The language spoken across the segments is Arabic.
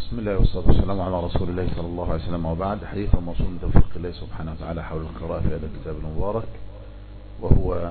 بسم الله والصلاة والسلام على رسول الله صلى الله عليه وسلم، وبعد. حديث موصول من توفيق الله سبحانه وتعالى حول القراءة في هذا الكتاب المبارك، وهو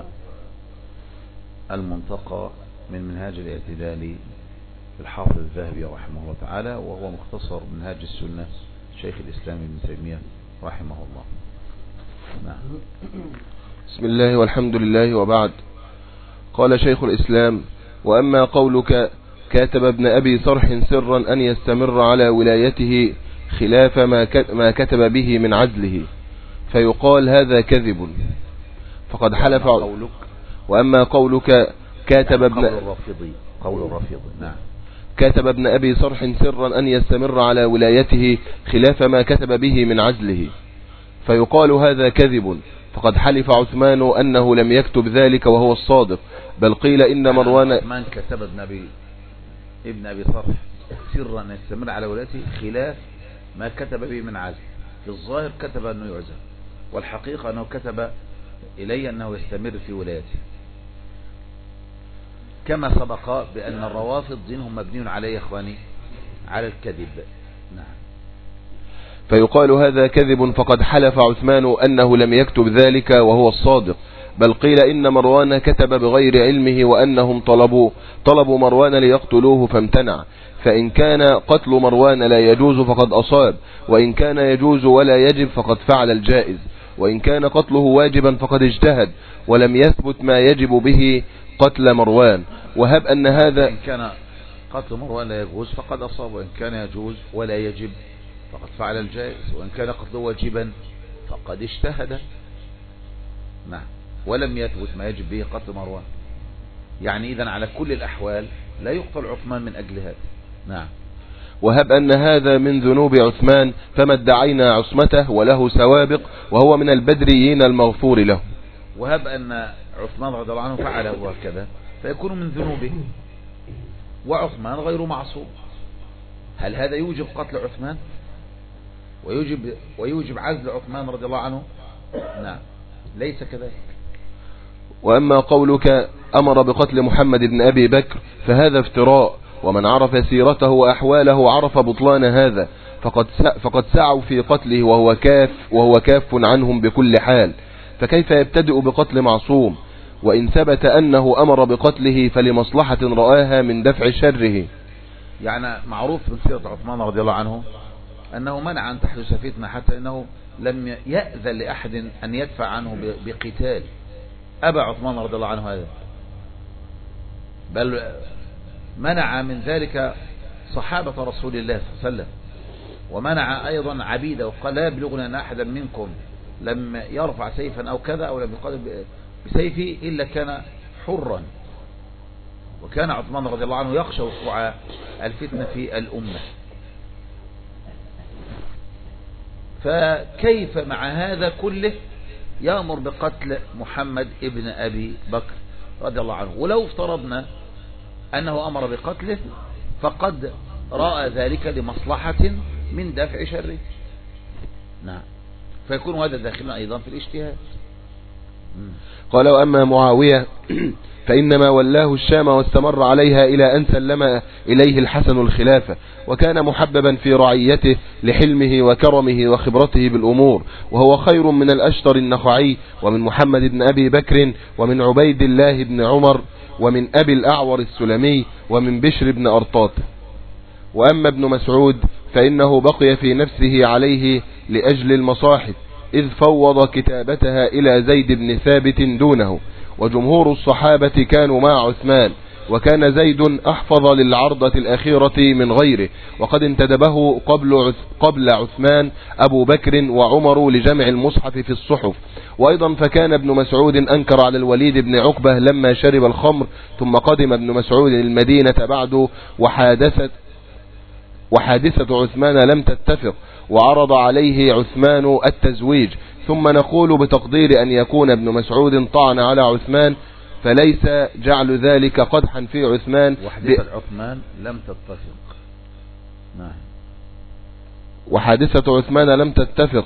المنتقى من منهاج الاعتدال للحافظ الذهبي رحمه الله تعالى، وهو مختصر منهاج السنة شيخ الإسلام ابن تيمية رحمه الله. نعم. بسم الله والحمد لله، وبعد. قال شيخ الإسلام: وأما قولك كاتب ابن أبي صرح سرا أن يستمر على ولايته خلاف ما كتب به من عزله، فيقال هذا كذب، فقد حلف. وأما قولك كاتب قول الرافضي نعم، كاتب ابن أبي صرح سرا أن يستمر على ولايته خلاف ما كتب به من عزله، فيقال هذا كذب، فقد حلف عثمان أنه لم يكتب ذلك وهو الصادق، بل قيل إن مروان عثمان كتب ابن أبي صرح سرا أن يستمر على ولايته خلاف ما كتب به من عزل. في الظاهر كتب أنه يعزل، والحقيقة أنه كتب إلي أنه يستمر في ولايته، كما سبق بأن الروافض دينهم مبني عليه يا إخواني على الكذب. نعم. فيقال هذا كذب، فقد حلف عثمان أنه لم يكتب ذلك وهو الصادق، بل قيل إن مروان كتب بغير علمه وأنهم طلبوا مروان ليقتلوه فامتنع، فإن كان قتل مروان لا يجوز فقد أصاب، وإن كان يجوز ولا يجب فقد فعل الجائز، وإن كان قتله واجبا فقد اجتهد، ولم يثبت ما يجب به قتل مروان. وهب أن هذا إن كان قتل مروان لا يجوز فقد أصاب، وإن كان يجوز ولا يجب فقد فعل الجائز، وإن كان قتله واجبا فقد اجتهد. نعم. ولم يثبت ما يجب به قتل مروان، يعني إذن على كل الأحوال لا يقتل عثمان من أجل هذا. نعم. وهب أن هذا من ذنوب عثمان، فما ادعينا عصمته وله سوابق، وهو من البدريين المغفور له. وهب أن عثمان رضي الله عنه فعله وكذا، فيكون من ذنوبه، وعثمان غير معصوم. هل هذا يوجب قتل عثمان ويوجب عزل عثمان رضي الله عنه؟ نعم، ليس كذلك. وأما قولك أمر بقتل محمد بن أبي بكر فهذا افتراء، ومن عرف سيرته وأحواله عرف بطلان هذا، فقد سعوا في قتله وهو كاف عنهم بكل حال، فكيف يبتدئ بقتل معصوم؟ وإن ثبت أنه أمر بقتله فلمصلحة رآها من دفع شره. يعني معروف من سيرة عثمان رضي الله عنه أنه منع أن تحدث فتنة، حتى أنه لم يأذن لأحد أن يدفع عنه بقتال. أبى عثمان رضي الله عنه هذا، بل منع من ذلك صحابة رسول الله صلى الله عليه وسلم، ومنع أيضا عبيده، وقال لا يبلغنا أن أحدا منكم لم يرفع سيفا أو كذا أو لم يقاتل بسيفه إلا كان حرا. وكان عثمان رضي الله عنه يخشى وقوع الفتنة في الأمة، فكيف مع هذا كله يأمر بقتل محمد ابن أبي بكر رضي الله عنه؟ ولو افترضنا أنه أمر بقتله فقد رأى ذلك لمصلحة من دفع شره. نعم. فيكون هذا داخلنا أيضا في الاجتهاد. قال: وأما معاوية فإنما ولاه الشام واستمر عليها إلى أن سلم إليه الحسن الخلافة، وكان محببا في رعيته لحلمه وكرمه وخبرته بالأمور، وهو خير من الأشتر النخعي، ومن محمد بن أبي بكر، ومن عبيد الله بن عمر، ومن أبي الأعور السلمي، ومن بشر بن أرطاط. وأما ابن مسعود فإنه بقي في نفسه عليه لأجل المصاحف، إذ فوض كتابتها إلى زيد بن ثابت دونه، وجمهور الصحابة كانوا مع عثمان، وكان زيد أحفظ للعرضة الأخيرة من غيره، وقد انتدبه قبل عثمان أبو بكر وعمر لجمع المصحف في الصحف. وأيضا فكان ابن مسعود أنكر على الوليد بن عقبة لما شرب الخمر، ثم قدم ابن مسعود المدينة بعد وحادثة عثمان لم تتفق، وعرض عليه عثمان التزويج. ثم نقول بتقدير أن يكون ابن مسعود طعن على عثمان، فليس جعل ذلك قدحا في عثمان. وحادثة عثمان لم تتفق. نعم. وحادثة عثمان لم تتفق،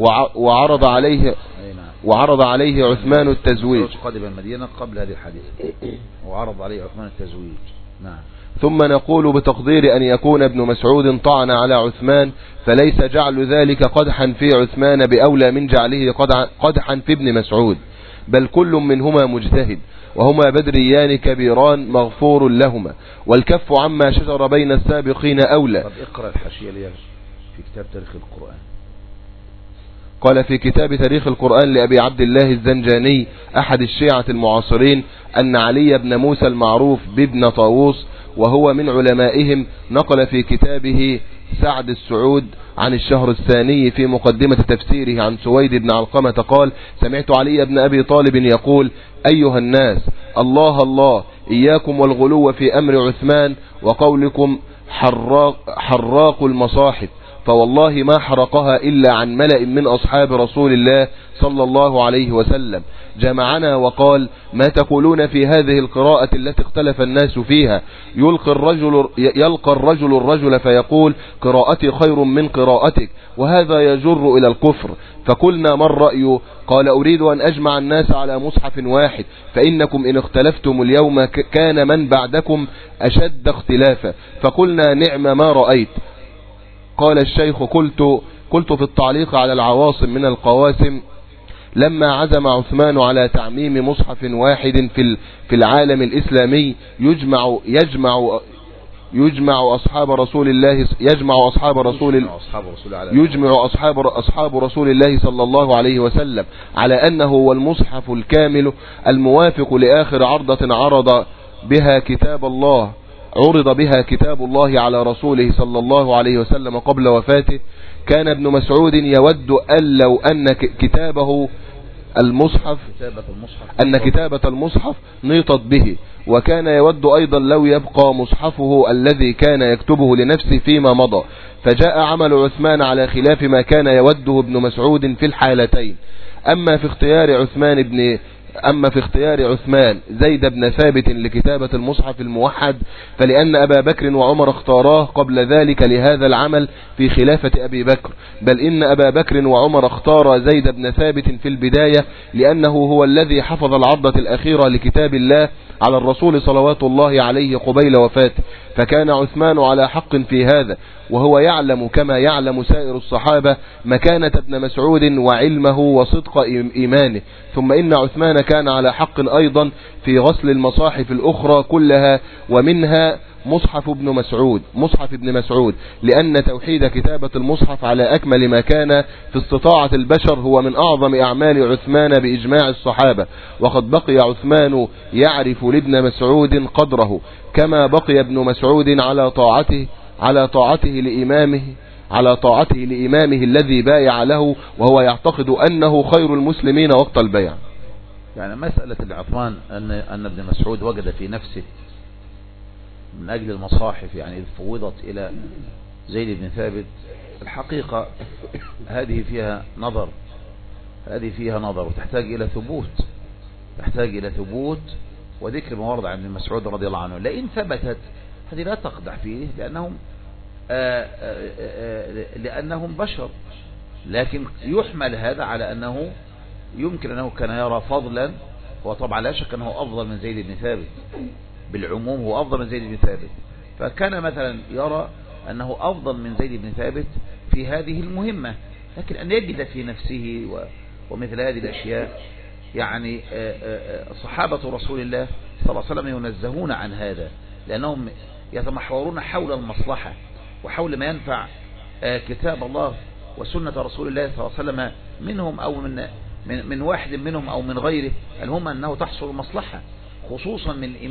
وعرض عليه عثمان التزويج. قدم المدينة قبل هذه الحادثة، وعرض عليه عثمان التزويج. نعم. ثم نقول بتقدير أن يكون ابن مسعود طعن على عثمان، فليس جعل ذلك قدحا في عثمان بأولى من جعله قدحا في ابن مسعود، بل كل منهما مجتهد، وهما بدريان كبيران مغفور لهما، والكف عما شجر بين السابقين أولى. طب اقرأ الحاشية لي في كتاب تاريخ القرآن. قال في كتاب تاريخ القرآن لأبي عبد الله الزنجاني أحد الشيعة المعاصرين أن علي بن موسى المعروف بابن طاووس وهو من علمائهم نقل في كتابه سعد السعود عن الشهر الثاني في مقدمة تفسيره عن سويد بن علقمة قال: سمعت علي بن أبي طالب يقول: أيها الناس، الله الله، إياكم والغلو في أمر عثمان، وقولكم حراق المصاحف، فوالله ما حرقها إلا عن ملأ من أصحاب رسول الله صلى الله عليه وسلم. جمعنا وقال: ما تقولون في هذه القراءة التي اختلف الناس فيها؟ يلقى الرجل الرجل فيقول: قراءتي خير من قراءتك، وهذا يجر إلى الكفر. فقلنا: ما الرأي؟ قال: أريد أن أجمع الناس على مصحف واحد، فإنكم إن اختلفتم اليوم كان من بعدكم أشد اختلافا. فقلنا: نعم ما رأيت. قال الشيخ: قلت في التعليق على العواصم من القواسم: لما عزم عثمان على تعميم مصحف واحد في العالم الإسلامي يجمع أصحاب رسول الله صلى الله عليه وسلم على أنه هو المصحف الكامل الموافق لآخر عرضة عرض بها كتاب الله على رسوله صلى الله عليه وسلم قبل وفاته. كان ابن مسعود يود أن لو أن كتابة المصحف نيطت به، وكان يود أيضا لو يبقى مصحفه الذي كان يكتبه لنفسه فيما مضى. فجاء عمل عثمان على خلاف ما كان يوده ابن مسعود في الحالتين. أما في اختيار عثمان زيد بن ثابت لكتابة المصحف الموحد، فلأن أبا بكر وعمر اختاراه قبل ذلك لهذا العمل في خلافة أبي بكر، بل إن أبا بكر وعمر اختار زيد بن ثابت في البداية لأنه هو الذي حفظ العضة الأخيرة لكتاب الله على الرسول صلوات الله عليه قبيل وفاته، فكان عثمان على حق في هذا، وهو يعلم كما يعلم سائر الصحابة مكانة ابن مسعود وعلمه وصدق إيمانه. ثم إن عثمان كان على حق أيضا في غسل المصاحف الأخرى كلها، ومنها مصحف ابن مسعود، لأن توحيد كتابة المصحف على أكمل ما كان في استطاعة البشر هو من أعظم أعمال عثمان بإجماع الصحابة. وقد بقي عثمان يعرف لابن مسعود قدره، كما بقي ابن مسعود على طاعته لإمامه الذي بايع له، وهو يعتقد أنه خير المسلمين وقت البيع. يعني مسألة عثمان أن ابن مسعود وجد في نفسه من أجل المصاحف يعني إذ فوضت إلى زيد بن ثابت، الحقيقة هذه فيها نظر وتحتاج إلى ثبوت وذكر ما ورد عن ابن مسعود رضي الله عنه. لئن ثبتت هذه لا تقدح فيه لأنهم بشر، لكن يحمل هذا على أنه يمكن أنه كان يرى فضلا، وطبعا لا شك أنه أفضل من زيد بن ثابت، بالعموم هو أفضل من زيد بن ثابت، فكان مثلا يرى أنه أفضل من زيد بن ثابت في هذه المهمة. لكن أن يجد في نفسه ومثل هذه الأشياء، يعني صحابة رسول الله صلى الله عليه وسلم ينزهون عن هذا، لأنهم يتمحورون حول المصلحة وحول ما ينفع كتاب الله وسنة رسول الله صلى الله عليه وسلم منهم أو من واحد منهم أو من غيره، المهم أنه تحصل المصلحة، خصوصا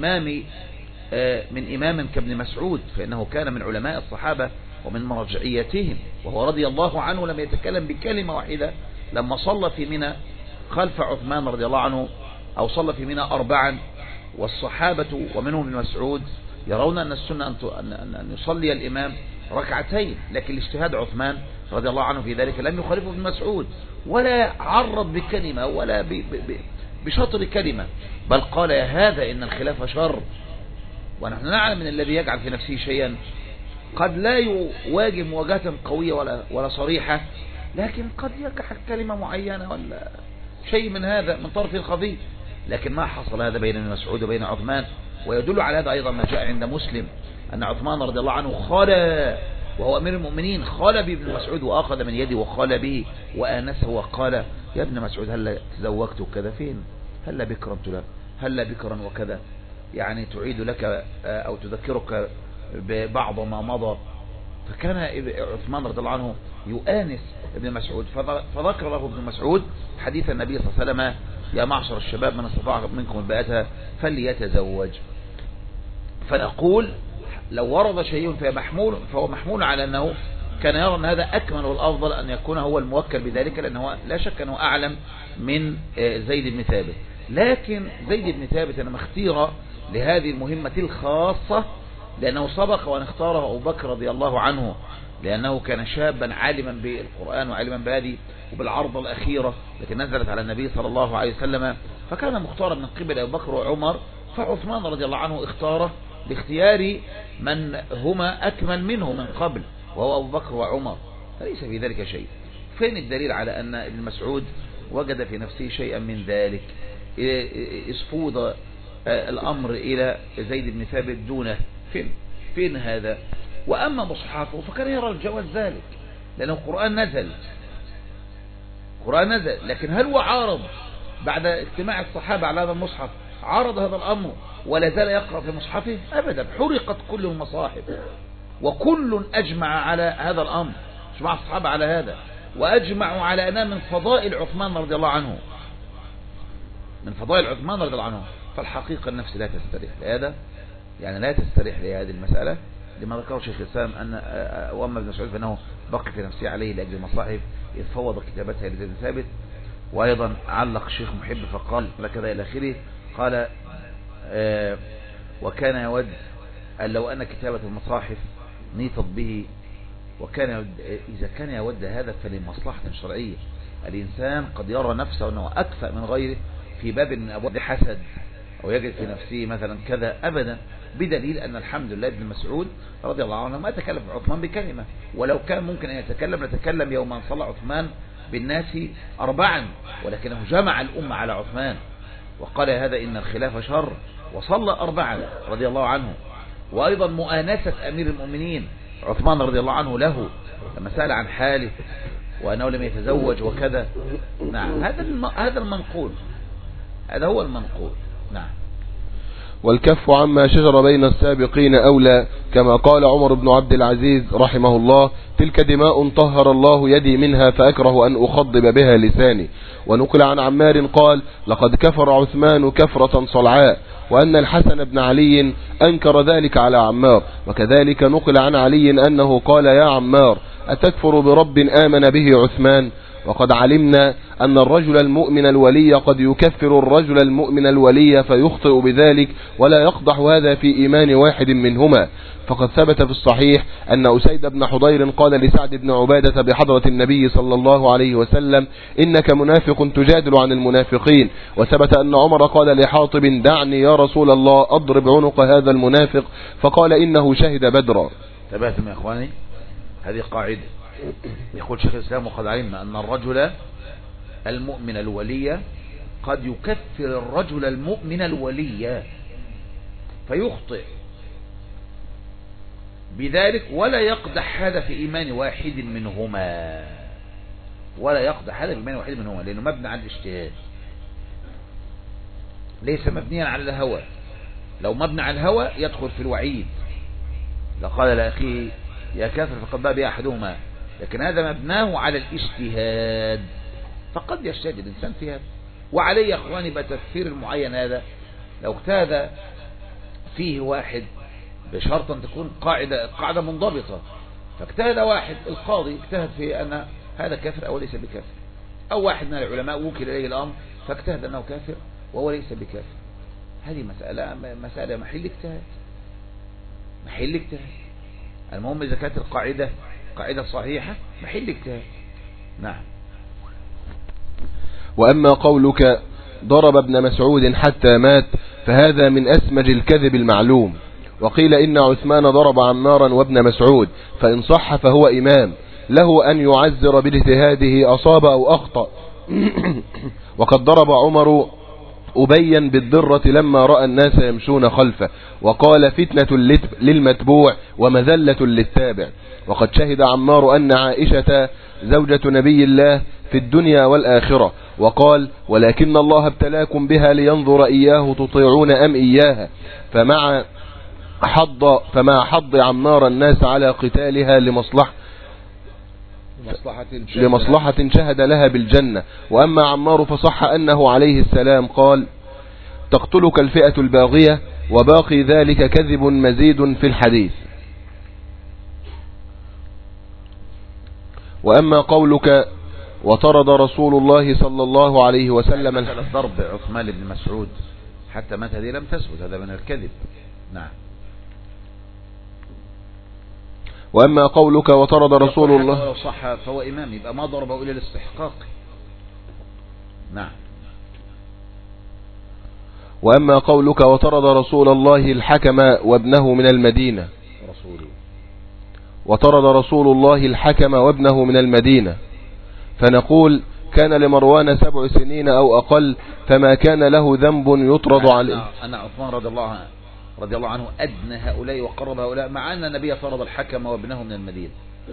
من إمام كابن مسعود، فإنه كان من علماء الصحابة ومن مرجعيتهم، وهو رضي الله عنه لم يتكلم بكلمة واحدة لما صلى في منى خلف عثمان رضي الله عنه، أو صلى في منى 4، والصحابة ومنهم ابن مسعود يرون أن السنة أن يصلي الإمام ركعتين، لكن الاجتهاد عثمان رضي الله عنه في ذلك لم يخالفه ابن مسعود، ولا عرض بكلمة ولا بشطر كلمة، بل قال: يا هذا إن الخلاف شر. ونحن نعلم من الذي يجعل في نفسه شيئا قد لا يواجه مواجهة قوية ولا صريحة، لكن قد يجعل كلمة معينة ولا شيء من هذا من طرف خفي. لكن ما حصل هذا بين ابن مسعود وبين عثمان، ويدل على هذا أيضا ما جاء عند مسلم أن عثمان رضي الله عنه خال وهو أمير المؤمنين خال بابن مسعود وأخذ من يده وخال به وآنسه وقال يا ابن مسعود هل تزوجت وكذا فين هل بكرا هل بكرا وكذا يعني تعيد لك أو تذكرك ببعض ما مضى. فكان عثمان رضي الله عنه يؤانس ابن مسعود فذكر له ابن مسعود حديث النبي صلى الله عليه وسلم يا معشر الشباب من استطاع منكم الباءة فليتزوج. فنقول لو ورد شيء فهو محمول على أنه كان يرى أن هذا أكمل والأفضل أن يكون هو الموكل بذلك لأنه لا شك أنه أعلم من زيد بن ثابت. لكن زيد بن ثابت أنما اختير لهذه المهمة الخاصة لأنه سبق وأن اختاره أبو بكر رضي الله عنه لأنه كان شابا عالما بالقرآن وعالما بهذه وبالعرض الأخيرة التي نزلت على النبي صلى الله عليه وسلم فكان مختارا من قبل أبو بكر وعمر. فعثمان رضي الله عنه اختاره لاختيار من هما أكمل منه من قبل وهو أبو بكر وعمر فليس في ذلك شيء. فين الدليل على أن ابن مسعود وجد في نفسه شيئا من ذلك اسفود الأمر إلى زيد بن ثابت دونه فين هذا. وأما مصحفه فكان يرى الجواز ذلك لأنه القرآن نزل لكن هل هو عارض بعد اجتماع الصحابة على هذا المصحف عارض هذا الأمر ولا زال يقرأ في مصحفه أبدا. حرقت كل المصاحف وكل أجمع على هذا الأمر اجمع الصحابة على هذا وأجمعوا على أنه من فضائل عثمان رضي الله عنه فالحقيقة النفس لا تستريح لهذا يعني لا تستريح لهذه المسألة لما ذكره شيخ الإسلام أن وأما ابن مسعود فإنه بقي في نفسه عليه لأجل المصاحف إذ فوض كتابتها لزيد بن ثابت. وأيضا علق الشيخ محب فقال لكذا إلى آخره قال وكان يود أن لو أن كتابة المصاحف نيطت به وكان إذا كان يود هذا فلمصلحة شرعية. الإنسان قد يرى نفسه أنه أكفأ من غيره في باب من أبواب حسد أو يجد في نفسه مثلا كذا أبدا بدليل أن الحمد لله ابن مسعود رضي الله عنه ما تكلم عثمان بكلمة ولو كان ممكن أن يتكلم لتكلم يوم أن صلى عثمان بالناس 4 ولكنه جمع الأمة على عثمان وقال هذا إن الخلاف شر وصلى 4 رضي الله عنه. وأيضا مؤانسة أمير المؤمنين عثمان رضي الله عنه له لما سأل عن حاله وأنه لم يتزوج وكذا. نعم هذا المنقول هذا هو المنقول. نعم. والكف عما شجر بين السابقين أولى كما قال عمر بن عبد العزيز رحمه الله تلك دماء طهر الله يدي منها فأكره أن أخضب بها لساني. ونقل عن عمار قال لقد كفر عثمان كفرة صلعاء وأن الحسن بن علي أنكر ذلك على عمار. وكذلك نقل عن علي أنه قال يا عمار أتكفر برب آمن به عثمان وقد علمنا أن الرجل المؤمن الولي قد يكفر الرجل المؤمن الولي فيخطئ بذلك ولا يقدح هذا في إيمان واحد منهما. فقد ثبت في الصحيح أن أسيد بن حضير قال لسعد بن عبادة بحضرة النبي صلى الله عليه وسلم إنك منافق تجادل عن المنافقين. وثبت أن عمر قال لحاطب دعني يا رسول الله أضرب عنق هذا المنافق فقال إنه شهد بدرا. تبعتم يا إخواني هذه قاعدة يقول شيخ الإسلام وقد علمنا أن الرجل المؤمن الولي قد يكفر الرجل المؤمن الولي فيخطئ بذلك ولا يقدح هذا في إيمان واحد منهما لأنه مبني على الاجتهاد ليس مبنيا على الهوى. لو مبني على الهوى يدخل في الوعيد لقال لأخيه يا كافر فقد باء بي أحدهما. لكن هذا مبناه على الاجتهاد فقد يجتهد الإنسان في هذا. وعليه يا أخواني بتكفير المعين هذا لو اجتهد فيه واحد بشرط أن تكون قاعدة منضبطة فاجتهد واحد القاضي اجتهد في أن هذا كافر أو ليس بكافر أو واحد من العلماء وكل إليه الأمر فاجتهد أنه كافر وهو ليس بكافر. هذه مسألة محل اجتهاد. المهم إذا كانت القاعدة قاعدة صحيحة محل اجتهاد. نعم. وأما قولك ضرب ابن مسعود حتى مات فهذا من أسمج الكذب المعلوم. وقيل إن عثمان ضرب عمارا وابن مسعود فإن صح فهو إمام له أن يعزر باجتهاده أصاب أو أخطأ. وقد ضرب عمر أبي بالدرة لما رأى الناس يمشون خلفه، وقال فتنة للمتبوع ومذلة للتابع. وقد شهد عمار أن عائشة زوجة نبي الله في الدنيا والآخرة، وقال ولكن الله ابتلاكم بها لينظر إياه تطيعون أم إياها، فما حض عمار الناس على قتالها لمصلحة شهد لها بالجنة. وأما عمار فصح أنه عليه السلام قال تقتلك الفئة الباغية، وباقي ذلك كذب مزيد في الحديث. وأما قولك وطرد رسول الله صلى الله عليه وسلم ضرب عثمان بن مسعود حتى مات هذه لم تثبت، هذا من الكذب. نعم. وأما قولك وطرد رسول الله لو صح فهو إمام، يبقى ما ضربه إلى الاستحقاق. نعم. وأما قولك وطرد رسول الله الحكم وابنه من المدينة، وطرد رسول الله الحكم وابنه من المدينة، فنقول كان لمروان 7 سنين أو أقل، فما كان له ذنب يطرد عليه. أن عثمان رضي الله عنه أدنى هؤلاء وقرب هؤلاء، مع أن النبي طرد الحكم وابنه من المدينة.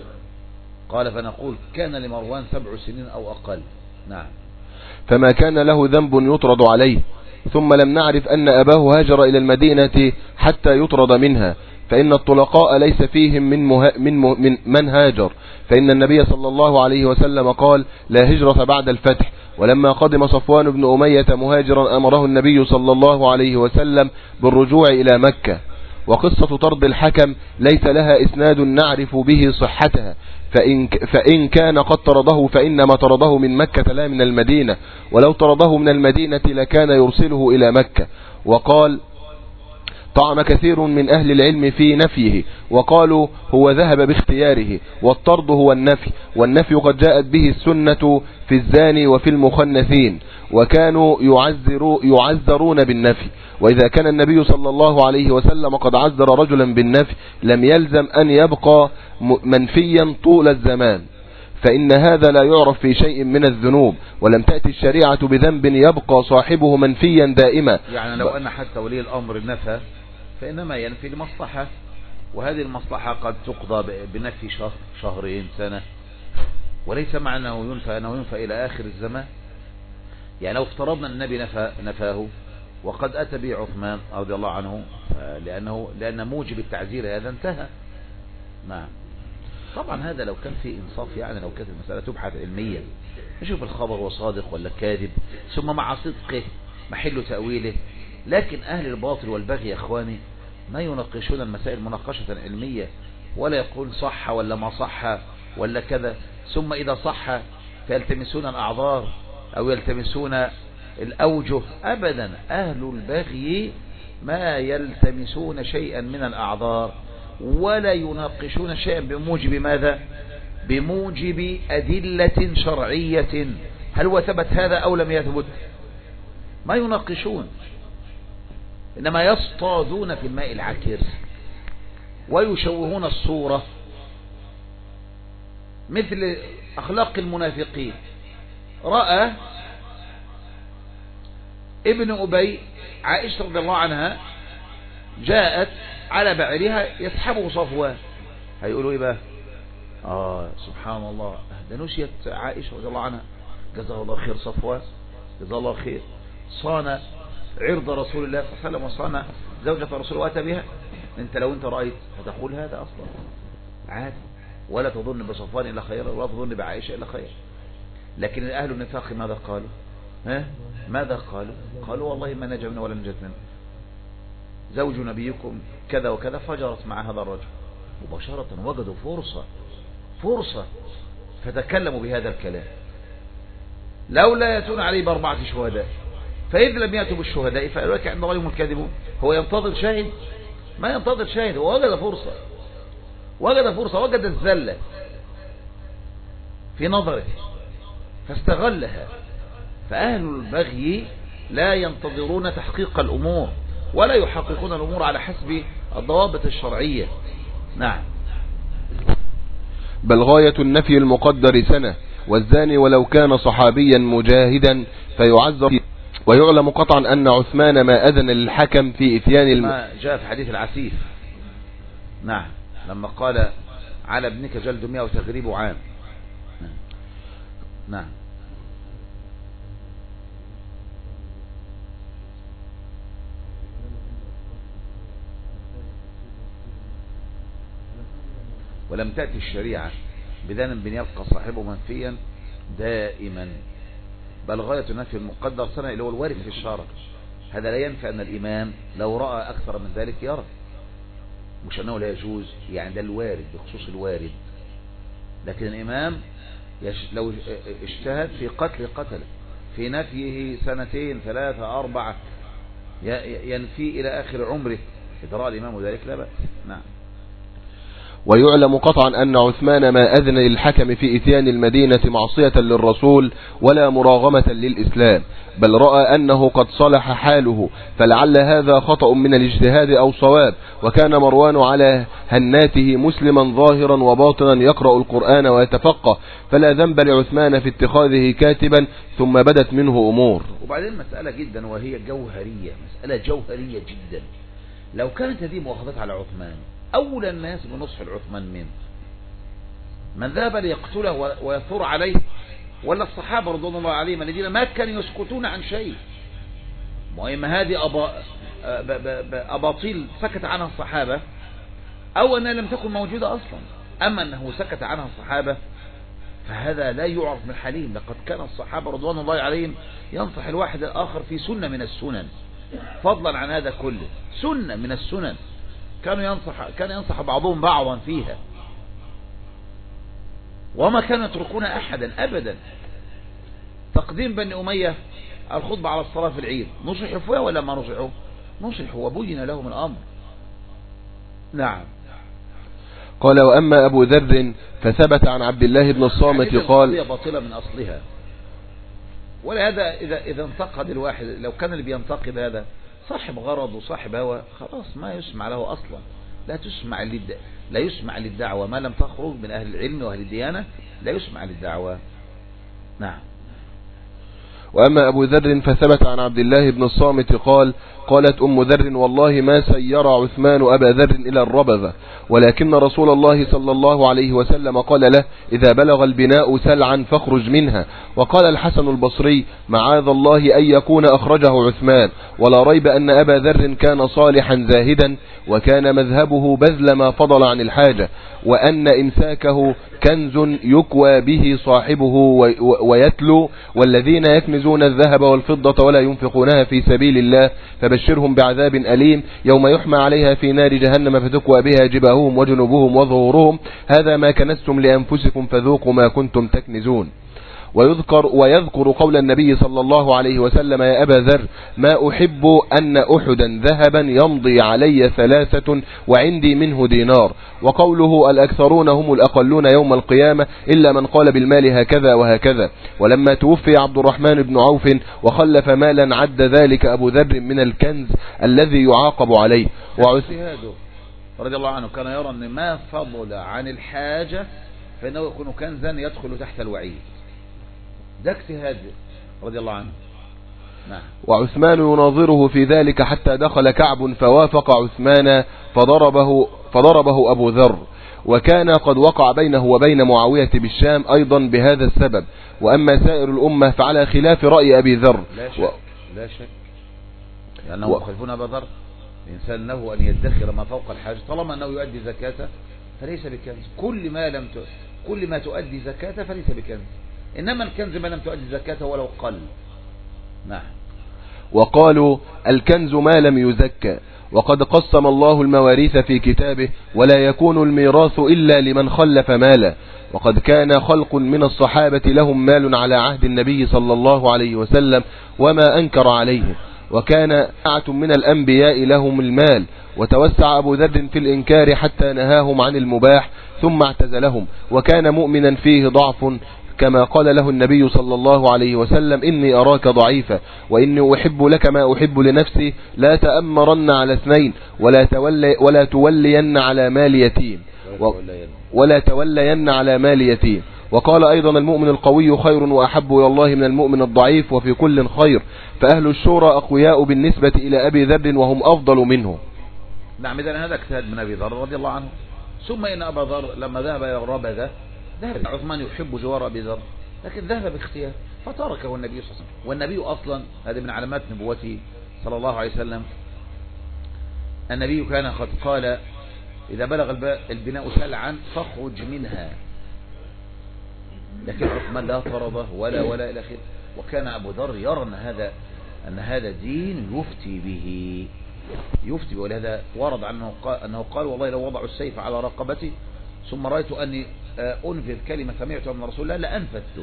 قال فنقول كان لمروان 7 سنين أو أقل. نعم. فما كان له ذنب يطرد عليه، ثم لم نعرف أن أباه هاجر إلى المدينة حتى يطرد منها، فإن الطلقاء ليس فيهم من هاجر، فإن النبي صلى الله عليه وسلم قال لا هجرة بعد الفتح. ولما قدم صفوان بن أمية مهاجرا أمره النبي صلى الله عليه وسلم بالرجوع إلى مكة. وقصة طرد الحكم ليس لها إسناد نعرف به صحتها، فإن كان قد طرده فإنما طرده من مكة لا من المدينة، ولو طرده من المدينة لكان يرسله إلى مكة. وقال طعن كثير من أهل العلم في نفيه، وقالوا هو ذهب باختياره، والطرد هو النفي، والنفي قد جاءت به السنة في الزاني وفي المخنثين، وكانوا يعذرون بالنفي. وإذا كان النبي صلى الله عليه وسلم قد عذر رجلا بالنفي لم يلزم أن يبقى منفيا طول الزمان، فإن هذا لا يعرف في شيء من الذنوب، ولم تأتي الشريعة بذنب يبقى صاحبه منفيا دائما. يعني لو أن حتى ولي الأمر نفى فإنما ينفي لمصلحة، وهذه المصلحة قد تقضى بنفي شهرين سنة، وليس معنى أنه ينفى إلى آخر الزمان. يعني لو افترضنا النبي نفاه وقد أتى به عثمان رضي الله عنه، لأن موجب التعزير هذا انتهى. نعم. طبعا هذا لو كان في إنصاف، يعني لو كانت المسألة تبحث علميا نشوف الخبر هو صادق ولا كاذب، ثم مع صدقه محل تأويله. لكن أهل الباطل والبغي يا إخواني ما يناقشون المسائل مناقشة علمية، ولا يقول صح ولا ما صح ولا كذا، ثم إذا صح فيلتمسون الأعذار أو يلتمسون الأوجه. أبدا أهل البغي ما يلتمسون شيئا من الأعذار ولا يناقشون شيئا بموجب ماذا؟ بموجب أدلة شرعية. هل هو ثبت هذا أو لم يثبت؟ ما يناقشون، إنما يصطادون في الماء العكر ويشوهون الصورة، مثل أخلاق المنافقين. رأى ابن أبي عائشة رضي الله عنها جاءت على بعيرها يسحبه صفوان، هيقولوا ايه بقى؟ سبحان الله، ده نسيت عائشة رضي الله عنها، جزاه الله خير صفوان، جزاه الله خير، صان عرض رسول الله صلى الله عليه وسلم وصان زوجة رسول الله واتى بها. لو انت رأيت هتقول هذا اصلا عادي، ولا تظن بصفوان الا خير، ولا تظن بعائشة الا خير. لكن اهل النفاق ماذا قالوا؟ ماذا قالوا؟ قالوا والله ما نجا منه ولا نجت منه، زوج نبيكم كذا وكذا، فجرت مع هذا الرجل مباشرة، وجدوا فرصة فتكلموا بهذا الكلام. لولا يأتون عليه ب4 شهداء، فإذ لم يأتوا بالشهداء فأولئك عند الله هم الكاذبون. هو ينتظر شاهد؟ ما ينتظر شاهد، هو وجد فرصة، وجد الزلة في نظره فاستغلها. فأهل البغي لا ينتظرون تحقيق الأمور ولا يحققون الأمور على حسب الضوابط الشرعية. نعم. بل غاية النفي المقدر سنة، والزاني ولو كان صحابيا مجاهدا ويعلم قطعا أن عثمان ما أذن للحكم في إتيان ما جاء في حديث العسيف. نعم، لما قال على ابنك جلد 100 وتغريب عام. نعم. ولم تأتي الشريعة بذنب يبقى صاحبه منفيا دائما، بل غاية النفي المقدر سنة اللي هو الوارد في الشرع. هذا لا ينفع أن الإمام لو رأى أكثر من ذلك يرى، مش أنه لا يجوز، يعني ده الوارد بخصوص الوارد. لكن الإمام لو اجتهد في قتل قتل، في نفيه 2 3 4 ينفي إلى آخر عمره، إذا رأى الإمام ذلك لا بأس. نعم. ويعلم قطعا أن عثمان ما أذن للحكم في إتيان المدينة معصية للرسول ولا مراغمة للإسلام، بل رأى أنه قد صلح حاله، فلعل هذا خطأ من الاجتهاد أو صواب. وكان مروان على هناته مسلما ظاهرا وباطنا يقرأ القرآن ويتفقه، فلا ذنب لعثمان في اتخاذه كاتبا ثم بدت منه أمور. وبعدين مسألة جدا وهي جوهرية، مسألة جوهرية جدا. لو كانت هذه مؤاخذة على عثمان، أولى الناس بنصح العثمان من ذهب ليقتله ويثور عليه، ولا الصحابة رضوان الله عليهم الذين ما كانوا يسكتون عن شيء؟ مهم هذه أباطيل سكت عنها الصحابة، أو أنها لم تكن موجودة أصلا. أما أنه سكت عنها الصحابة فهذا لا يعرف من حالهم. لقد كان الصحابة رضوان الله عليهم ينصح الواحد الآخر في سنة من السنن، فضلا عن هذا كله، سنة من السنن كان ينصح بعضهم بعضا فيها، وما كانوا يتركون أحدا أبدا. تقديم بني أمية الخطبة على الصلاة في العيد، نصحوا فيها ولا ما نصحوا؟ نصحوا وبين لهم الأمر. نعم. قال وأما أبو ذر فثبت عن عبد الله بن الصامت قال هي باطلة من أصلها. ولهذا إذا انتقد الواحد، لو كان اللي بينتقد هذا صاحب غرض وصاحب هوى، خلاص ما يسمع له أصلا. لا يسمع للدعوة ما لم تخرج من أهل العلم وأهل الديانة، لا يسمع للدعوة. نعم. وأما أبو ذر فثبت عن عبد الله بن الصامت قال قالت أم ذر والله ما سير عثمان أبا ذر إلى الربذة، ولكن رسول الله صلى الله عليه وسلم قال له إذا بلغ البناء سلعا فاخرج منها. وقال الحسن البصري معاذ الله أن يكون أخرجه عثمان، ولا ريب أن أبا ذر كان صالحا زاهدا، وكان مذهبه بذل ما فضل عن الحاجة، وأن إمساكه كنز يكوى به صاحبه ويتلو، والذين يكنزون الذهب والفضة ولا ينفقونها في سبيل الله فبشرهم بعذاب أليم يوم يحمى عليها في نار جهنم فتكوى بها جباههم وجنوبهم وظهورهم هذا ما كنزتم لأنفسكم فذوقوا ما كنتم تكنزون. ويذكر قول النبي صلى الله عليه وسلم يا أبا ذر ما أحب أن أحدا ذهبا يمضي علي 3 وعندي منه دينار. وقوله الأكثرون هم الأقلون يوم القيامة إلا من قال بالمال هكذا وهكذا. ولما توفي عبد الرحمن بن عوف وخلف مالا عد ذلك أبو ذر من الكنز الذي يعاقب عليه. واجتهاده رضي الله عنه كان يرى أن ما فضل عن الحاجة فإنه يكون كنزا يدخل تحت الوعيد. ده اجتهاد رضي الله عنه. نعم. وعثمان يناظره في ذلك حتى دخل كعب فوافق عثمان فضربه أبو ذر، وكان قد وقع بينه وبين معاوية بالشام أيضا بهذا السبب. وأما سائر الأمة فعلى خلاف رأي أبي ذر. لا شك لأنهم يخالفون أبا ذر. الإنسان له أن يدخر ما فوق الحاجة طالما أنه يؤدي زكاة فليس بكنز. كل ما تؤدي زكاة فليس بكنز، إنما الكنز ما لم تؤدي زكاة ولو قل. نعم. وقالوا الكنز ما لم يزكى، وقد قسم الله المواريث في كتابه ولا يكون الميراث إلا لمن خلف مالا. وقد كان خلق من الصحابة لهم مال على عهد النبي صلى الله عليه وسلم وما أنكر عليه، وكان من الأنبياء لهم المال، وتوسع أبو ذر في الإنكار حتى نهاهم عن المباح ثم اعتزلهم، وكان مؤمنا فيه ضعف كما قال له النبي صلى الله عليه وسلم إني أراك ضعيفا وإني أحب لك ما أحب لنفسي لا تأمرن على 2 ولا تولين على مال يتيم وقال أيضا المؤمن القوي خير وأحب إلى الله من المؤمن الضعيف وفي كل خير، فأهل الشورى أقوياء بالنسبة إلى أبي ذر وهم أفضل منه. نعم، إذن هذا اجتهاد من أبي ذر رضي الله عنه. ثم إن أبا ذر لما ذهب إلى ربذة، ذهب عثمان يحب جوار أبي ذر لكن ذهب باختيار فتركه النبي صلى الله عليه وسلم. والنبي أصلا هذه من علامات نبوته صلى الله عليه وسلم، النبي كان قد قال إذا بلغ البناء سلعا فاخرج منها، لكن عثمان لا طرده ولا إلى آخره. وكان أبو ذر يرى أن هذا دين يفتي به، ولهذا ورد عنه أنه قال والله لو وضعوا السيف على رقبتي ثم رأيت أني أنفذ كلمة سمعتها من رسول الله لأنفذته.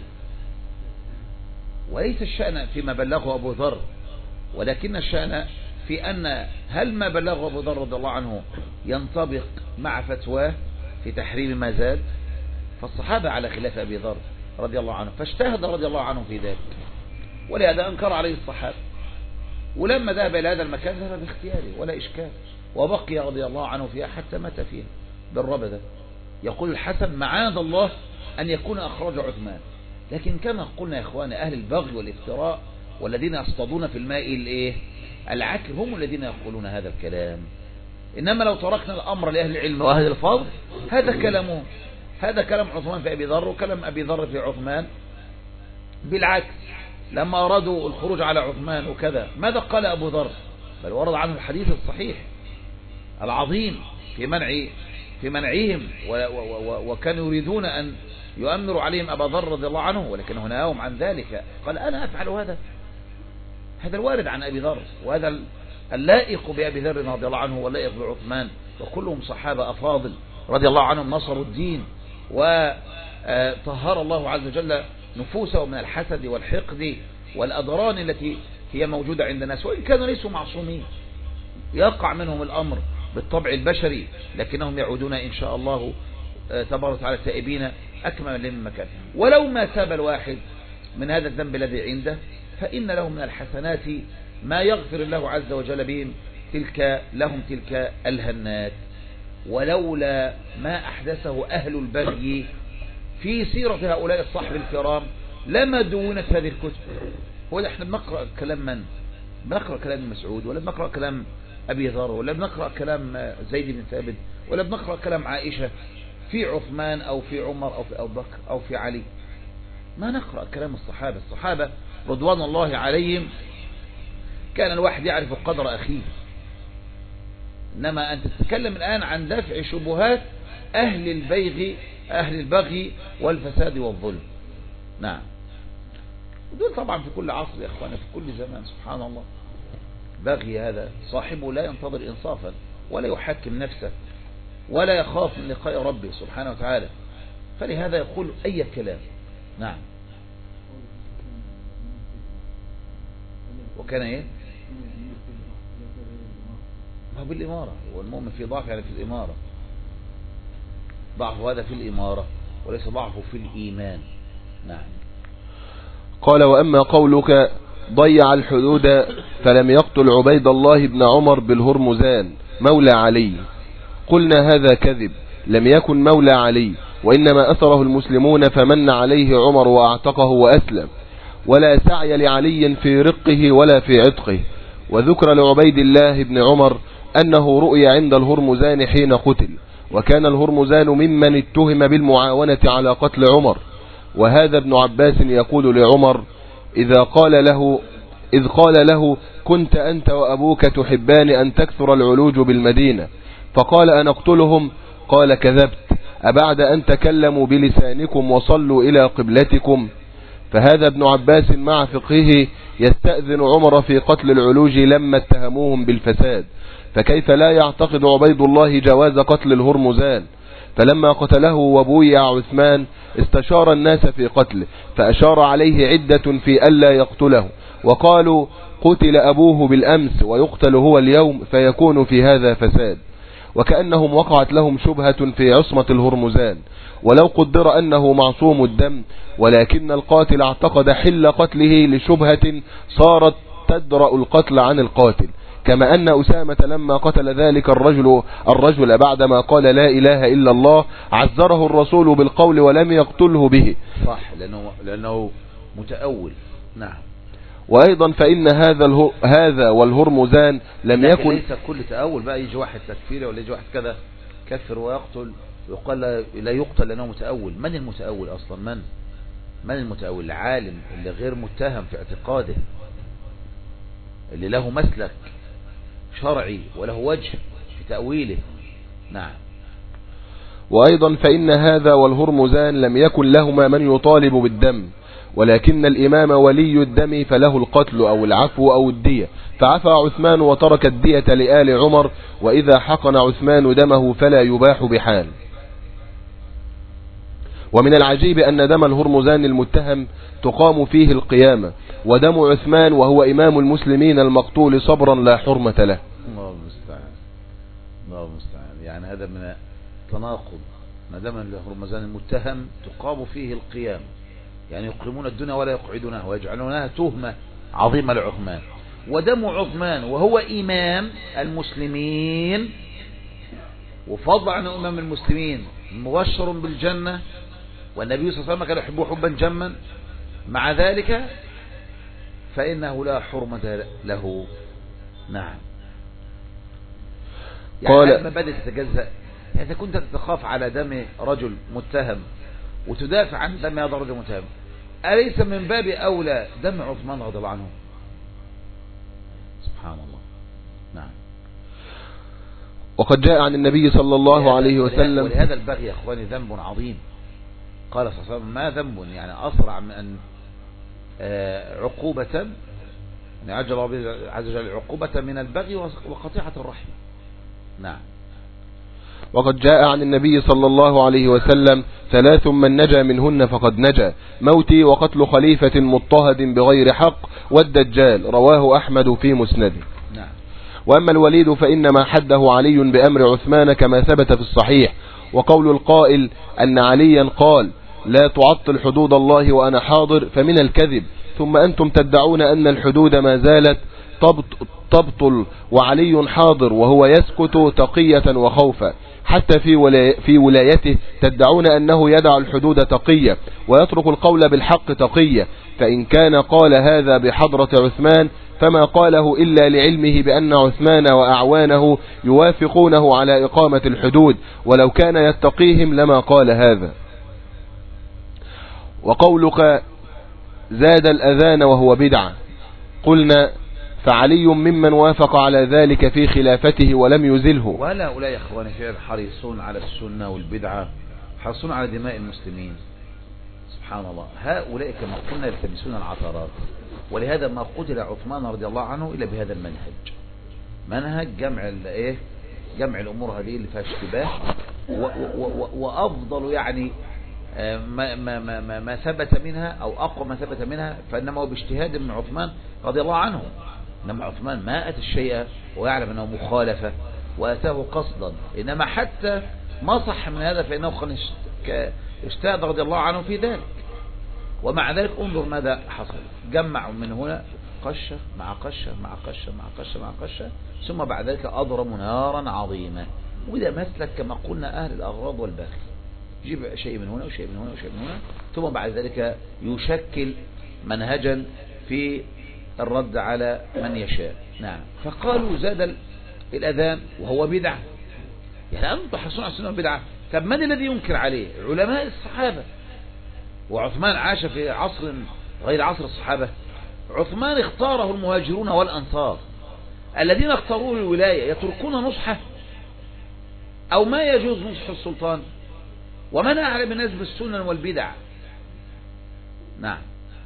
وليس الشأن فيما بلغه أبو ذر، ولكن الشأن في أن هل ما بلغه أبو ذر رضي الله عنه ينطبق مع فتواه في تحريم ما زاد؟ فالصحابة على خلاف أبي ذر رضي الله عنه، فاجتهد رضي الله عنه في ذلك، ولهذا أنكر عليه الصحابة. ولما ذهب إلى هذا المكان ذهب باختياره ولا إشكال، وبقي رضي الله عنه فيها حتى مات فيها بالربذة. يقول الحسن معاذ الله أن يكون أخرج عثمان، لكن كما قلنا يا إخواني أهل البغي والافتراء والذين يصطادون في الماء العكر هم الذين يقولون هذا الكلام. إنما لو تركنا الأمر لأهل العلم وأهل الفضل هذا كلامهم، هذا كلام عثمان في أبي ذر وكلام أبي ذر في عثمان. بالعكس لما أرادوا الخروج على عثمان وكذا ماذا قال أبو ذر؟ بل ورد عنه الحديث الصحيح العظيم في منعهم، وكانوا يريدون أن يؤمروا عليهم أبا ذر رضي الله عنه، ولكنه نهاهم عن ذلك. قال أنا أفعل هذا الوارد عن أبي ذر، وهذا اللائق بأبي ذر رضي الله عنه واللائق بعثمان، وكلهم صحابة أفاضل رضي الله عنهم نصروا الدين وطهر الله عز وجل نفوسهم من الحسد والحقد والأضران التي هي موجودة عند الناس، وإن كانوا ليسوا معصومين يقع منهم الأمر بالطبع البشري، لكنهم يعودون إن شاء الله تبارك وتعالى تائبين أكمل من مكان. ولو ما تاب الواحد من هذا الذنب الذي عنده فإن له من الحسنات ما يغفر الله عز وجل بهم تلك الهنات. ولولا ما أحدثه أهل البغي في سيرة هؤلاء الصحب الكرام لما دونت هذه الكتب. هو احنا بنقرأ كلام من؟ بنقرأ كلام مسعود، ولا بنقرأ كلام أبي ذر، ولا بنقرأ كلام زيد بن ثابت، ولا بنقرأ كلام عائشة في عثمان أو في عمر أو في أبو بكر أو في علي. ما نقرأ كلام الصحابة رضوان الله عليهم. كان الواحد يعرف قدر أخيه، إنما أنت تتكلم الآن عن دفع شبهات أهل البغي والفساد والظلم. نعم، ودول طبعا في كل عصر يا أخوانا، في كل زمان. سبحان الله، بغي هذا صاحبه لا ينتظر إنصافا ولا يحكم نفسه ولا يخاف من لقاء ربه سبحانه وتعالى، فلهذا يقول أي كلام. نعم، وكان ايه؟ ما هو بالإمارة، والمؤمن في ضعف يعني في الإمارة، ضعفه هذا في الإمارة وليس ضعفه في الإيمان. نعم. قال وأما قولك ضيع الحدود فلم يقتل عبيد الله بن عمر بالهرمزان مولى علي، قلنا هذا كذب، لم يكن مولى علي، وإنما أثره المسلمون فمن عليه عمر وأعتقه وأسلم، ولا سعي لعلي في رقه ولا في عتقه. وذكر لعبيد الله بن عمر أنه رؤي عند الهرمزان حين قتل، وكان الهرمزان ممن اتهم بالمعاونة على قتل عمر. وهذا ابن عباس يقول لعمر إذ قال له كنت أنت وأبوك تحبان أن تكثر العلوج بالمدينة، فقال أنا أقتلهم، قال كذبت، أبعد أن تكلموا بلسانكم وصلوا إلى قبلتكم. فهذا ابن عباس مع فقهه يستأذن عمر في قتل العلوج لما اتهموهم بالفساد، فكيف لا يعتقد عبيد الله جواز قتل الهرمزان؟ فلما قتله وبويع عثمان استشار الناس في قتله، فأشار عليه عدة في ألا يقتله، وقالوا قتل أبوه بالأمس ويقتل هو اليوم، فيكون في هذا فساد. وكأنهم وقعت لهم شبهة في عصمة الهرمزان، ولو قدر أنه معصوم الدم، ولكن القاتل اعتقد حل قتله لشبهة صارت تدرأ القتل عن القاتل، كما أن أسامة لما قتل ذلك الرجل بعدما قال لا إله إلا الله عذره الرسول بالقول ولم يقتله به. صح، لأنه متأول. نعم. وأيضا فإن هذا والهرمزان لم يكن، ليس كل تأول بقى يجي واحد تكفيري ولا يجي واحد كذا كفر ويقتل ويقال لا يقتل لأنه متأول. من المتأول أصلا؟ من المتأول؟ العالم اللي غير متهم في اعتقاده، اللي له مسلك شرعي وله وجه في تأويله. نعم. وأيضا فإن هذا والهرمزان لم يكن لهما من يطالب بالدم، ولكن الإمام ولي الدم فله القتل أو العفو أو الدية، فعفى عثمان وترك الدية لآل عمر، وإذا حقن عثمان دمه فلا يباح بحال. ومن العجيب أن دم الهرمزان المتهم تقام فيه القيامة، ودم عثمان وهو إمام المسلمين المقتول صبرا لا حرمة له. الله المستعان، الله المستعان. يعني هذا من تناقض. ما دم الهرمزان المتهم تقام فيه القيامة، يعني يقيمون الدنيا ولا يقعدونها ويجعلونها تهمة عظيمة لعثمان. ودم عثمان وهو إمام المسلمين وفضل عنه إمام المسلمين مبشر بالجنة، والنبي صلى الله عليه وسلم كان يحبه حبا جما، مع ذلك فإنه لا حرمة له. نعم. يعني لما بدأت تتجزأ، يعني إذا كنت تتخاف على دم رجل متهم وتدافع عن دم هذا الرجل المتهم، أليس من باب أولى دم عثمان رضي الله عنه؟ سبحان الله. نعم. وقد جاء عن النبي صلى الله عليه وسلم، ولهذا البغي يا أخواني ذنب عظيم. قال صلى الله عليه وسلم ما ذنب يعني أسرع من أن عقوبة، يعني عجل الله عز وجل عقوبة من البغي وقطيعة الرحم. نعم. وقد جاء عن النبي صلى الله عليه وسلم 3 من نجا منهن فقد نجا: موتي وقتل خليفة مضطهد بغير حق والدجال. رواه أحمد في مسنده. نعم. وأما الوليد فإنما حده علي بأمر عثمان كما ثبت في الصحيح. وقول القائل أن عليا قال لا تعطل حدود الله وأنا حاضر فمن الكذب، ثم أنتم تدعون أن الحدود ما زالت تبطل وعلي حاضر وهو يسكت تقية وخوفا، حتى في ولايته تدعون أنه يدع الحدود تقية ويترك القول بالحق تقية، فإن كان قال هذا بحضرة عثمان فما قاله إلا لعلمه بأن عثمان وأعوانه يوافقونه على إقامة الحدود، ولو كان يتقيهم لما قال هذا. وقولك زاد الأذان وهو بدعة، قلنا فعلي ممن وافق على ذلك في خلافته ولم يزله. ولا أولئك يا إخواني فعلا حريصون على السنة والبدعة، حريصون على دماء المسلمين. سبحان الله. هؤلاء كما قلنا يلتمسون العثرات، ولهذا ما قتل عثمان رضي الله عنه إلا بهذا المنهج، منهج جمع الأمور هذه اللي فيها اشتباه، وأفضل يعني ما ثبت منها أو أقوى ما ثبت منها فإنما هو باجتهاد من عثمان رضي الله عنه. إنما عثمان ما أتى الشيء ويعلم أنه مخالفة وأتاه قصدا، إنما حتى ما صح من هذا فإنه اجتهد رضي الله عنه في ذلك، ومع ذلك انظر ماذا حصل. جمعوا من هنا قشة مع قشة مع قشة مع قشة مع قشة، ثم بعد ذلك أضرموا نارا عظيمة. وده مسلك كما قلنا أهل الأغراض والباخي، يجيب شيء من هنا وشيء من هنا وشيء من هنا، ثم بعد ذلك يشكل منهجا في الرد على من يشاء. نعم. فقالوا زاد الأذان وهو بدعة، يعني أنتم تحصلون على السنة والبدعة. طب من الذي ينكر عليه؟ علماء الصحابة. وعثمان عاش في عصر غير عصر الصحابة. عثمان اختاره المهاجرون والأنصار الذين اختاروه الولاية يتركون نصحه أو ما يجوز نصح السلطان، ومن أعلم الناس بالسنن والبدع. نعم.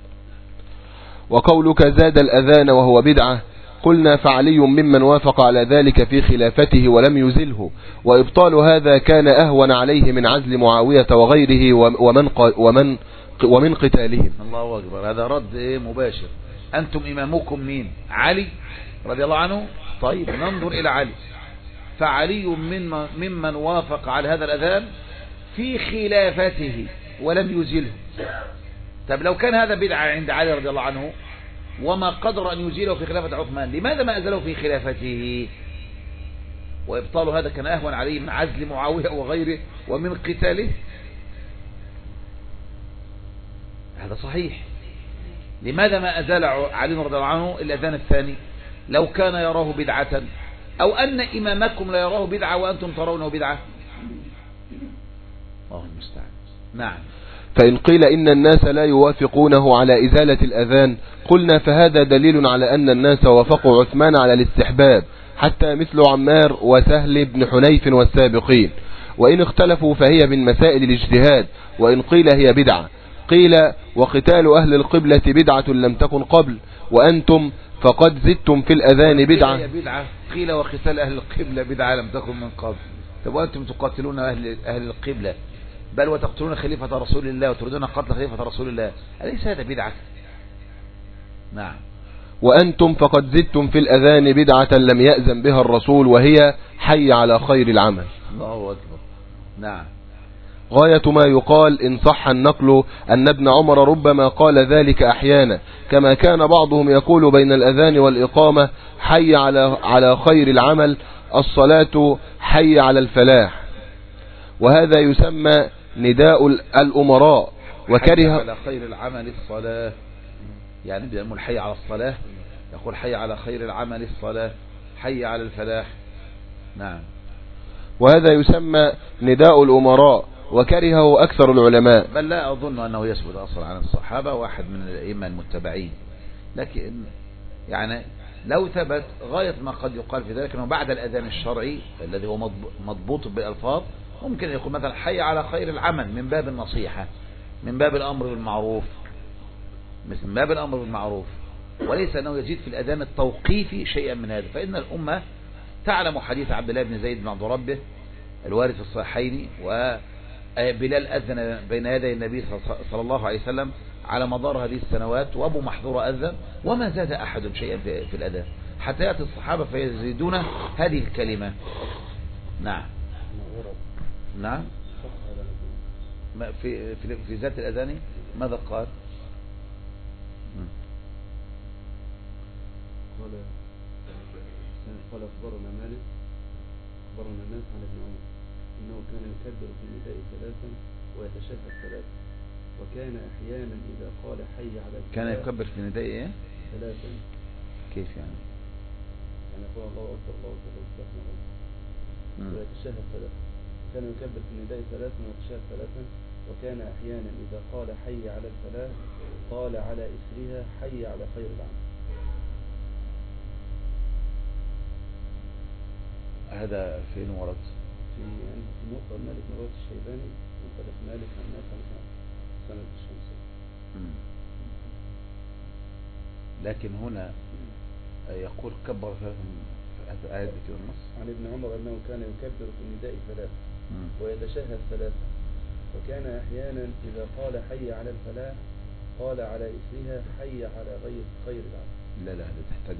وقولك زاد الأذان وهو بدعة، قلنا فعلي ممن وافق على ذلك في خلافته ولم يزله، وإبطال هذا كان أهون عليه من عزل معاوية وغيره ومن قتالهم. الله أكبر. هذا رد مباشر. أنتم إمامكم مين؟ علي رضي الله عنه. طيب ننظر إلى علي، فعلي ممن وافق على هذا الأذان في خلافته ولم يزله. طب لو كان هذا بدعة عند علي رضي الله عنه وما قدر أن يزيله في خلافة عثمان، لماذا ما أزله في خلافته؟ وإبطال هذا كان أهون عليه من عزل معاوية وغيره ومن قتاله. هذا صحيح. لماذا ما أزال علي رضي الله عنه الأذان الثاني لو كان يراه بدعة، أو أن إمامكم لا يراه بدعة وأنتم ترونه بدعة؟ الله المستعان. نعم. فإن قيل إن الناس لا يوافقونه على إزالة الأذان قلنا فهذا دليل على أن الناس وافقوا عثمان على الاستحباب، حتى مثل عمار وسهل بن حنيف والسابقين، وإن اختلفوا فهي من مسائل الاجتهاد، وإن قيل هي بدعة. قيل وقتال أهل القبلة بدعة لم تكن قبل، وأنتم فقد زدتم في الأذان بدعة. قيل وقتال أهل القبلة بدعة لم تكن من قبل. طب وأنتم تقاتلون أهل القبلة بل وتقتلون خليفة رسول الله وتريدون قتل خليفة رسول الله، أليس هذا بدعة؟ نعم. وأنتم فقد زدتم في الأذان بدعة لم يأذن بها الرسول، وهي حي على خير العمل. الله أكبر. نعم. غاية ما يقال إن صح النقل أن ابن عمر ربما قال ذلك أحيانا، كما كان بعضهم يقول بين الأذان والإقامة حي على خير العمل، الصلاة حي على الفلاح، وهذا يسمى نداء الأمراء. وكره على خير العمل الصلاة، يعني بيقول حي على الصلاة، يقول حي على خير العمل الصلاة، حي على الفلاح. نعم. وهذا يسمى نداء الأمراء، وكرهه أكثر العلماء. بل لا أظن أنه يثبت أصلا عن الصحابة واحد من الأئمة المتبعين، لكن يعني لو ثبت غاية ما قد يقال في ذلك أنه بعد الأذان الشرعي الذي هو مضبوط بالألفاظ ممكن يقول مثلا حي على خير العمل من باب النصيحة، من باب الأمر بالمعروف، من باب الأمر بالمعروف، وليس أنه يزيد في الأذان التوقيفي شيئا من هذا. فإن الأمة تعلم حديث عبد الله بن زيد بن عبد ربه الوارد في الصحيحين، وبلال أذن بين يدي النبي صلى الله عليه وسلم على مدار هذه السنوات، وأبو محذورة أذن، وما زاد أحد شيئا في الأذان حتى يأتي الصحابة فيزيدون هذه الكلمة. نعم. نعم. في ذات الأذان ماذا قال؟ قال أخبرنا مالك أخبرنا الناس عن ابن عمر إنه كان يكبر في النداء ثلاثا ويتشهد ثلاثا، وكان أحيانا إذا قال حي على الفلاح كان يكبر في النداء إيه؟ ثلاثا. كيف يعني؟ يعني يقول الله أكبر الله أكبر الله ويتشهد ثلاثا. كان يكبر في النداء ثلاثا ويتشهد ثلاثا، وكان أحيانا إذا قال حي على الفلاح قال على إثرها حي على خير العمل. هذا فين ورد؟ في موقع مالك من رواية الشيباني من طريق مالك عن نافع عن سنة الشمسية. لكن هنا يقول كبر في آية في النص عن ابن عمر أنه كان يكبر في النداء ثلاثة ويتشهد ثلاثة، وكان أحيانا إذا قال حي على الفلاح قال على إثرها حي على غير خير العمل. لا هذا تحتاج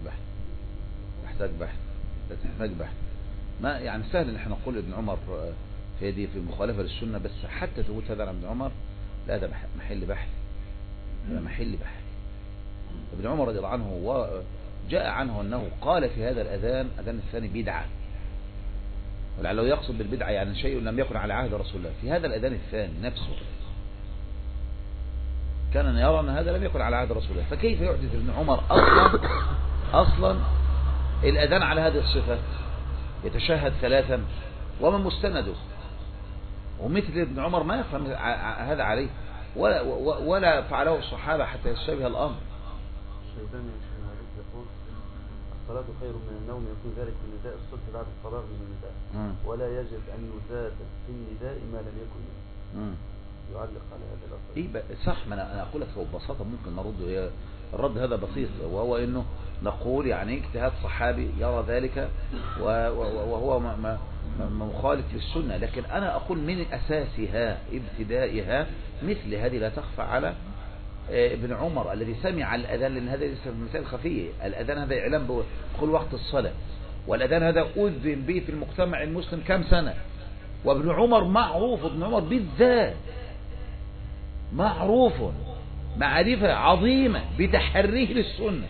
بحث. ما يعني سهل ان احنا نقول ابن عمر في هذه في مخالفة للسنة، بس حتى ثبوت هذا عن ابن عمر لا، ده محل بحث. ابن عمر رضي الله عنه جاء عنه انه قال في هذا الأذان الثاني بدعة، ولعله يقصد بالبدعة يعني شيء لم يكن على عهد رسول الله. في هذا الأذان الثاني نفسه كان يرى ان هذا لم يكن على عهد رسول الله، فكيف يحدث ابن عمر اصلا الأذان على هذه الصفة، يتشهد ثلاثا وما مستنده؟ ومثل ابن عمر ما يفهم هذا عليه ولا فعله الصحابة حتى يشتبه الأمر. الشيطان يقول الصلاة خير من النوم، يكون ذلك في النداء الصبح بعد الفراغ من النداء، ولا يجب أن يزاد في النداء ما لم يكن منه. يعلق على هذا الأصل. صح. ما أنا أقول لك ببساطة ممكن نرد، الرد هذا بسيط، وهو إنه نقول يعني اجتهاد صحابي يرى ذلك وهو مخالف للسنة، لكن أنا أقول من أساسها ابتدائها مثل هذه لا تخفى على ابن عمر الذي سمع الأذان، لأن هذا ليس مثال خفي. الأذان هذا إعلام بكل وقت الصلاة، والأذان هذا أذن به في المجتمع المسلم كم سنة، وابن عمر معروف، ابن عمر بالذات معروف معرفة عظيمة بتحريه للسنة.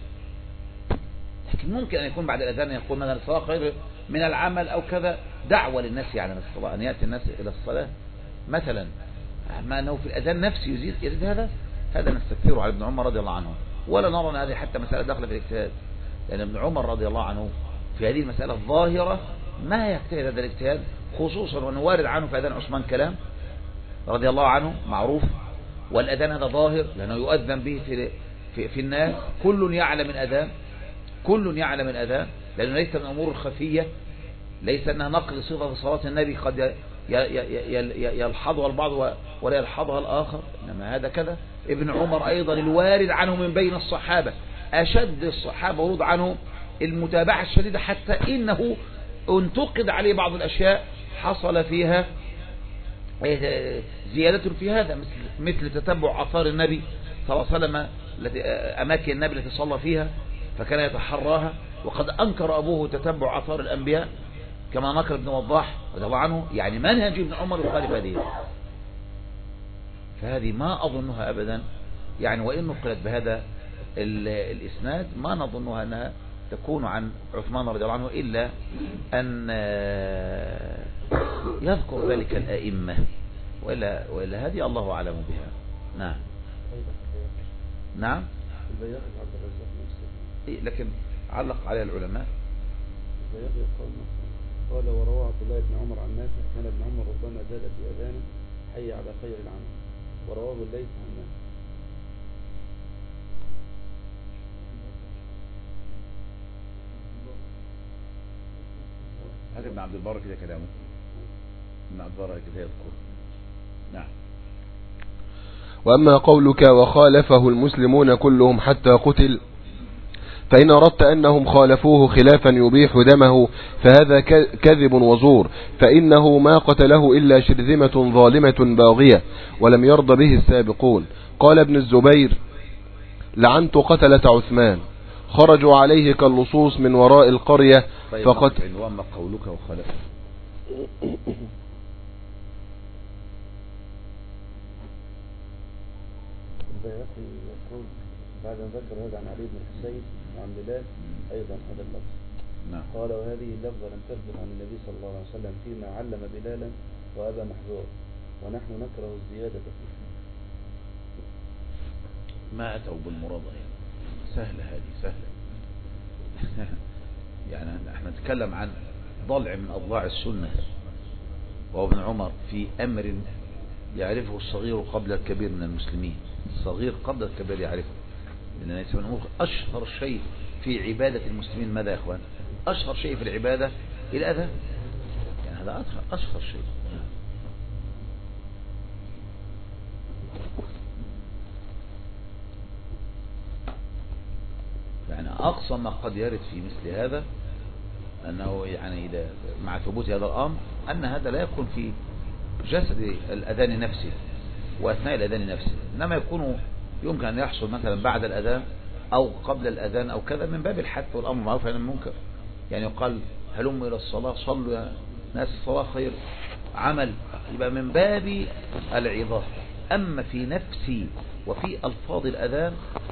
لكن ممكن أن يكون بعد الأذان يقول مثلا الصلاة خير من العمل أو كذا، دعوة للناس يعني الصلاة، أن يأتي الناس إلى الصلاة مثلا، ما أنه في الأذان نفسه يزيد هذا نستكثره على ابن عمر رضي الله عنه، ولا نرى أن هذه حتى مسألة داخلة في الاجتهاد، لأن ابن عمر رضي الله عنه في هذه المسألة الظاهرة ما يجتهد هذا الاجتهاد، خصوصا وأنه وارد عنه في أذان عثمان كلام رضي الله عنه معروف، والأذان هذا ظاهر لأنه يؤذن به في الناس، كل يعلم الأذان، كل يعلم الأذان، لأنه ليس من الأمور الخفية، ليس أنها نقل صفة صلاة النبي قد يلحظها البعض ولا يلحظها الآخر، إنما هذا كذا. ابن عمر أيضا الوارد عنه من بين الصحابة، أشد الصحابة ورود عنه المتابعة الشديدة، حتى إنه انتقد عليه بعض الأشياء حصل فيها زيادة في هذا، مثل تتبع آثار النبي صلى الله عليه وسلم، أماكن النبي التي صلى فيها فكان يتحراها، وقد أنكر أبوه تتبع آثار الأنبياء كما نقل ابن وضاح رضي الله عنه، يعني منهج ابن عمر يخالف هذه، فهذه ما أظنها أبدا يعني، وإن نقلت بهذا الإسناد ما نظنها أنها تكون عن عثمان رضي الله عنه، إلا أن يذكر ذلك الأئمة، وإلا هذه الله أعلم بها. نعم نعم، لكن علق عليها العلماء. قال وروى عبد الله بن عمر عن نافع كان ابن عمر ربما زاد في أذانه حي على خير العمل، ورواه الليث عن نافع. هذا ابن عبد البر كده كلامه، ابن عبد البر كده يذكر. نعم. وأما قولك وخالفه المسلمون كلهم حتى قتل، فإن أردت أنهم خالفوه خلافا يبيح دمه فهذا كذب وزور، فإنه ما قتله إلا شرذمة ظالمة باغية ولم يرضى به السابقون. قال ابن الزبير لعنت قتلة عثمان، خرجوا عليه كاللصوص من وراء القرية فقد. وأما قولك وخالفه، بعد أن ذكر هذا عن علي بن الحسين وعن بلال أيضا هذا اللفظ. نعم. قال وهذه اللفظة لم تثبت عن النبي صلى الله عليه وسلم فيما علم بلالا وأبا محذور، ونحن نكره الزيادة فيه. ما أتوا بالمرضى يعني. سهلة هذه سهلة يعني احنا نتكلم عن ضلع من أضلاع السنة، وهو ابن عمر في أمر يعرفه الصغير قبل الكبير من المسلمين، الصغير قبل الكبير يعرفه، لأن ليس من أمور أشهر شيء في عبادة المسلمين ماذا يا أخوان؟ أشهر شيء في العبادة الأذى، يعني هذا أشهر شيء. يعني أقصى ما قد يرد في مثل هذا أنه يعني إذا مع ثبوت هذا الأمر أن هذا لا يكون في جسد الأذان نفسه وأثناء الأذان نفسه، إنما يمكن أن يحصل مثلا بعد الأذان أو قبل الأذان أو كذا، من باب الحث والأمر معروف عن المنكر، يعني يقال هلموا إلى الصلاة، صلوا يا ناس، الصلاة خير عمل، يبقى من باب العظة. أما في نفسي وفي ألفاظ الأذان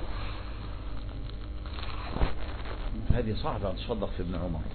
هذه صعبة أن تصدق في ابن عمر.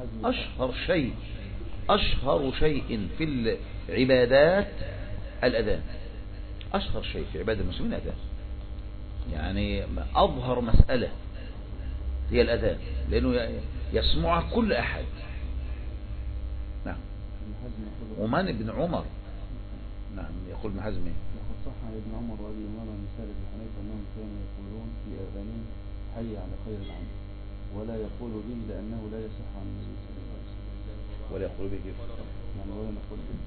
أشهر شيء في العبادات الأذان، أشهر شيء في عبادة المسلمين الأذان، يعني أظهر مسألة هي الأذان، لأنه يسمعها كل أحد. نعم. ومن ابن عمر، نعم يقول ابن حزم لقد صح عن ابن عمر وابي امامه بن سالم بن حنيفه انهم كانوا يقولون في اذانهم حي على خير العمل، ولا يقول به لانه لا يصح عن النبي صلى الله عليه وسلم. ولا يقول به كيف؟ يعني ولا نقول به.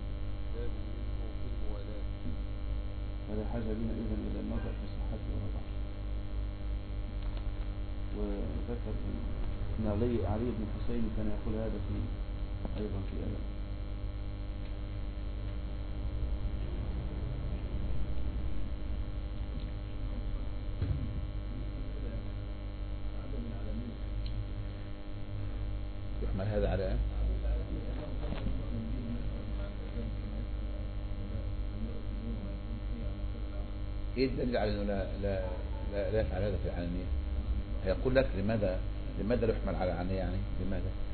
فلا حاجه بنا اذن الى النظر في صحته ولا ضعفه. وذكر ان علي بن حسين كان يقول هذا في ايضا في اذان. يحمل هذا على ايه الدليل على انه لا يفعل هذا في العلانية؟ هيقول لك لماذا لا يحمل على العلانية؟ يعني لماذا؟